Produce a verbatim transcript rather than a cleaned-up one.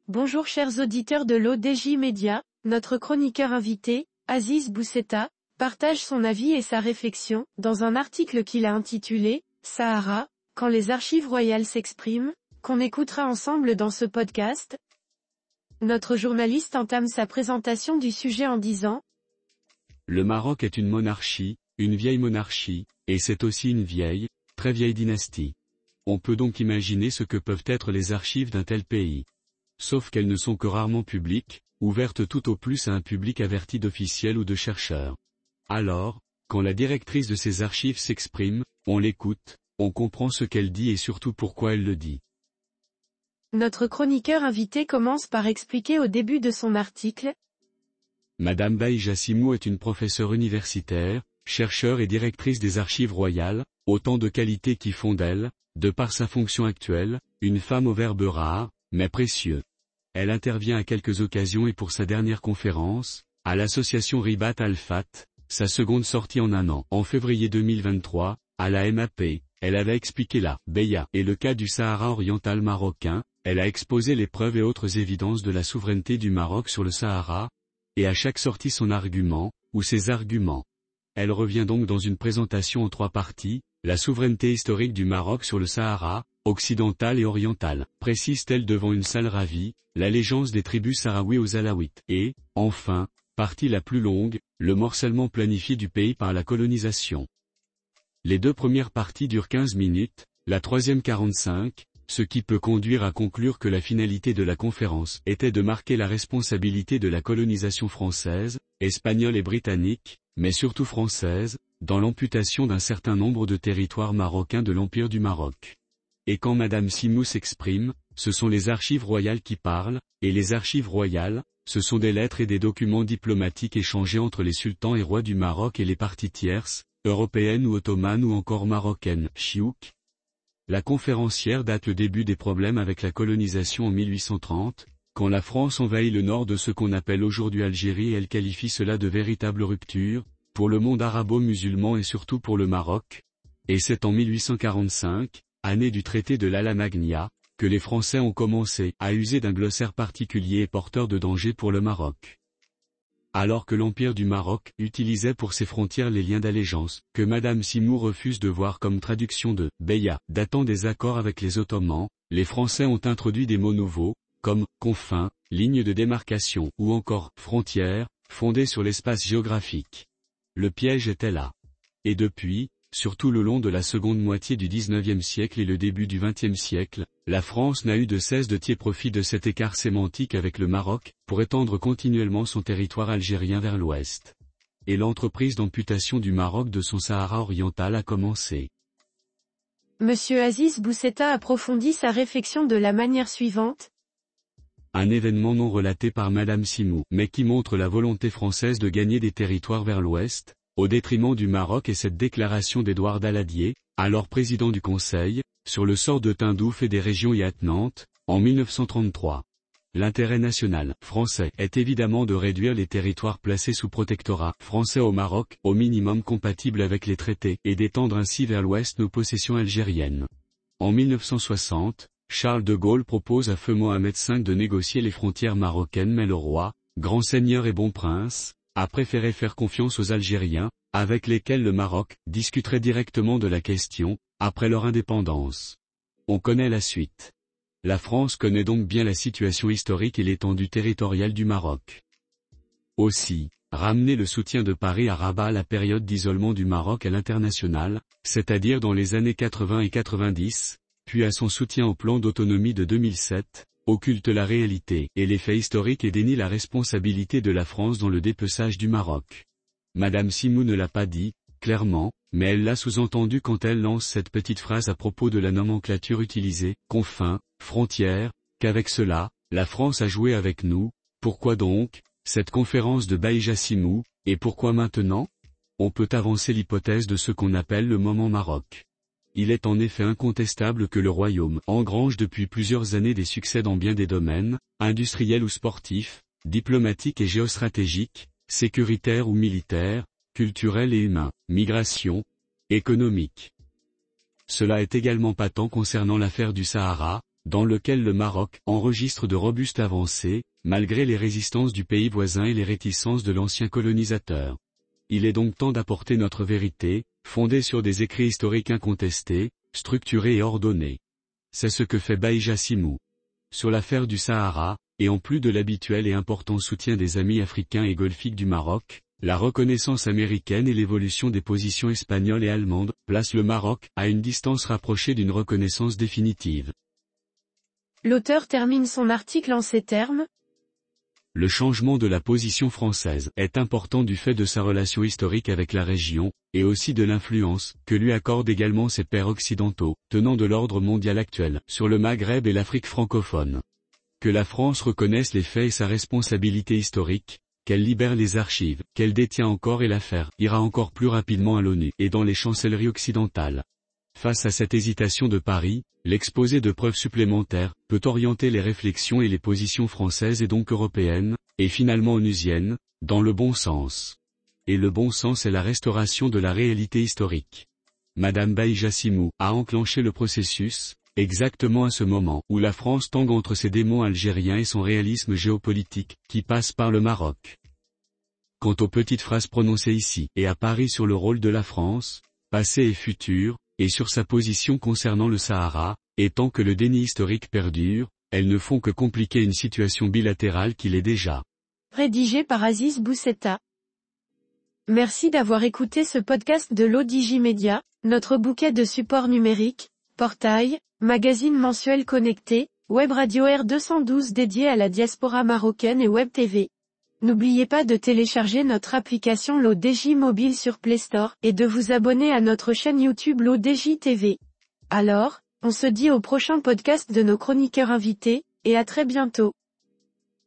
Bonjour chers auditeurs de l'O D J Média, notre chroniqueur invité, Aziz Bousseta, partage son avis et sa réflexion, dans un article qu'il a intitulé « Sahara, quand les archives royales s'expriment », qu'on écoutera ensemble dans ce podcast. Notre journaliste entame sa présentation du sujet en disant « Le Maroc est une monarchie, une vieille monarchie, et c'est aussi une vieille, très vieille dynastie. On peut donc imaginer ce que peuvent être les archives d'un tel pays. Sauf qu'elles ne sont que rarement publiques, ouvertes tout au plus à un public averti d'officiels ou de chercheurs. Alors, quand la directrice de ces archives s'exprime, on l'écoute, on comprend ce qu'elle dit et surtout pourquoi elle le dit. » Notre chroniqueur invité commence par expliquer au début de son article. Madame Bahija Simou est une professeure universitaire, chercheure et directrice des archives royales, autant de qualités qui font d'elle, de par sa fonction actuelle, une femme au verbe rare, mais précieux. Elle intervient à quelques occasions et pour sa dernière conférence, à l'association Ribat Al-Fat, sa seconde sortie en un an. En février deux mille vingt-trois, à la M A P, elle avait expliqué la Beya et le cas du Sahara oriental marocain, elle a exposé les preuves et autres évidences de la souveraineté du Maroc sur le Sahara, et à chaque sortie son argument, ou ses arguments. Elle revient donc dans une présentation en trois parties, la souveraineté historique du Maroc sur le Sahara, occidental et oriental, précise-t-elle devant une salle ravie, l'allégeance des tribus sahraouis aux Alaouites, et, enfin, partie la plus longue, le morcellement planifié du pays par la colonisation. Les deux premières parties durent quinze minutes, la troisième quarante-cinq, ce qui peut conduire à conclure que la finalité de la conférence était de marquer la responsabilité de la colonisation française, espagnole et britannique, mais surtout française, dans l'amputation d'un certain nombre de territoires marocains de l'Empire du Maroc. Et quand Madame Simou s'exprime, ce sont les archives royales qui parlent, et les archives royales, ce sont des lettres et des documents diplomatiques échangés entre les sultans et rois du Maroc et les parties tierces, européennes ou ottomanes ou encore marocaines, chiouk. La conférencière date le début des problèmes avec la colonisation en mille huit cent trente, quand la France envahit le nord de ce qu'on appelle aujourd'hui Algérie et elle qualifie cela de véritable rupture, pour le monde arabo-musulman et surtout pour le Maroc. Et c'est en mille huit cent quarante-cinq, année du traité de l'Ala-Magnia, que les Français ont commencé à user d'un glossaire particulier et porteur de danger pour le Maroc. Alors que l'Empire du Maroc utilisait pour ses frontières les liens d'allégeance, que Madame Simou refuse de voir comme traduction de « Beya » datant des accords avec les Ottomans, les Français ont introduit des mots nouveaux, comme « confins », « ligne de démarcation » ou encore « frontières », fondées sur l'espace géographique. Le piège était là. Et depuis, surtout le long de la seconde moitié du dix-neuvième siècle et le début du vingtième siècle, la France n'a eu de cesse de tirer profit de cet écart sémantique avec le Maroc, pour étendre continuellement son territoire algérien vers l'ouest. Et l'entreprise d'amputation du Maroc de son Sahara oriental a commencé. Monsieur Aziz Bousseta approfondit sa réflexion de la manière suivante. Un événement non relaté par Madame Simou, mais qui montre la volonté française de gagner des territoires vers l'ouest, au détriment du Maroc et cette déclaration d'Édouard Daladier, alors président du Conseil, sur le sort de Tindouf et des régions y attenantes, en mille neuf cent trente-trois. L'intérêt national français est évidemment de réduire les territoires placés sous protectorat français au Maroc, au minimum compatible avec les traités, et d'étendre ainsi vers l'ouest nos possessions algériennes. En mille neuf cent soixante, Charles de Gaulle propose à feu Mohamed cinq de négocier les frontières marocaines mais le roi, grand seigneur et bon prince, a préféré faire confiance aux Algériens, avec lesquels le Maroc discuterait directement de la question, après leur indépendance. On connaît la suite. La France connaît donc bien la situation historique et l'étendue territoriale du Maroc. Aussi, ramener le soutien de Paris à Rabat à la période d'isolement du Maroc à l'international, c'est-à-dire dans les années quatre-vingts et quatre-vingt-dix, puis à son soutien au plan d'autonomie de deux mille sept, occulte la réalité et les faits historiques et dénie la responsabilité de la France dans le dépeçage du Maroc. Madame Simou ne l'a pas dit, clairement, mais elle l'a sous-entendu quand elle lance cette petite phrase à propos de la nomenclature utilisée, confins, frontières, qu'avec cela, la France a joué avec nous. Pourquoi donc, cette conférence de Bahija Simou, et pourquoi maintenant? On peut avancer l'hypothèse de ce qu'on appelle le moment Maroc. Il est en effet incontestable que le royaume engrange depuis plusieurs années des succès dans bien des domaines, industriels ou sportifs, diplomatiques et géostratégiques, sécuritaires ou militaires, culturels et humains, migration, économique. Cela est également patent concernant l'affaire du Sahara, dans lequel le Maroc enregistre de robustes avancées, malgré les résistances du pays voisin et les réticences de l'ancien colonisateur. Il est donc temps d'apporter notre vérité, fondée sur des écrits historiques incontestés, structurés et ordonnés. C'est ce que fait Bahija Simou. Sur l'affaire du Sahara, et en plus de l'habituel et important soutien des amis africains et golfiques du Maroc, la reconnaissance américaine et l'évolution des positions espagnoles et allemandes placent le Maroc à une distance rapprochée d'une reconnaissance définitive. L'auteur termine son article en ces termes. Le changement de la position française est important du fait de sa relation historique avec la région, et aussi de l'influence que lui accordent également ses pairs occidentaux, tenant de l'ordre mondial actuel, sur le Maghreb et l'Afrique francophone. Que la France reconnaisse les faits et sa responsabilité historique, qu'elle libère les archives, qu'elle détient encore et l'affaire ira encore plus rapidement à l'ONU et dans les chancelleries occidentales. Face à cette hésitation de Paris, l'exposé de preuves supplémentaires peut orienter les réflexions et les positions françaises et donc européennes, et finalement onusiennes, dans le bon sens. Et le bon sens est la restauration de la réalité historique. Madame Bahija Simou a enclenché le processus, exactement à ce moment où la France tangue entre ses démons algériens et son réalisme géopolitique, qui passe par le Maroc. Quant aux petites phrases prononcées ici et à Paris sur le rôle de la France, passé et futur, et sur sa position concernant le Sahara, et tant que le déni historique perdure, elles ne font que compliquer une situation bilatérale qui l'est déjà. Rédigé par Aziz Bousseta. Merci d'avoir écouté ce podcast de l'O D J Media, notre bouquet de supports numériques, portail, magazine mensuel connecté, web radio R deux cent douze dédié à la diaspora marocaine et web T V. N'oubliez pas de télécharger notre application l'O D J mobile sur Play Store et de vous abonner à notre chaîne YouTube l'O D J T V. Alors, on se dit au prochain podcast de nos chroniqueurs invités, et à très bientôt.